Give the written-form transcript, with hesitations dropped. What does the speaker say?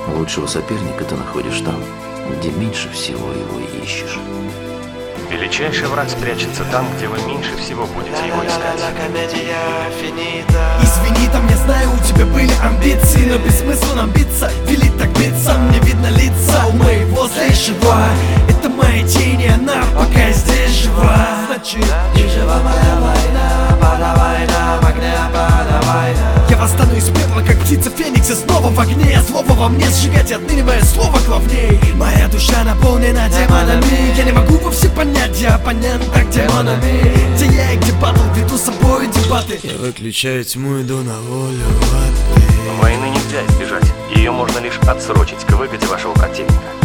Лучшего соперника ты находишь там, где меньше всего его ищешь. Величайший враг спрячется там, где вы меньше всего будете его искать. Извини, там я знаю, у тебя были амбиции, но без смысла нам биться, велит так биться. Мне видно лица у моего злейшего. Это моя тень, и она пока здесь жива. Значит, не жива моя война, подавай нам огня, подавай нам. Я восстану из пепла, как птица Феникса, снова в огне. Слово во мне сжигать, отныне мое слово главней. Моя душа наполнена демонами. Я не могу вовсе понять, я оппонент, так демонами. Где я и где батл, веду с собой дебаты. Я выключаю тьму, иду на волю воды. Войны нельзя избежать, ее можно лишь отсрочить к выгоде вашего противника.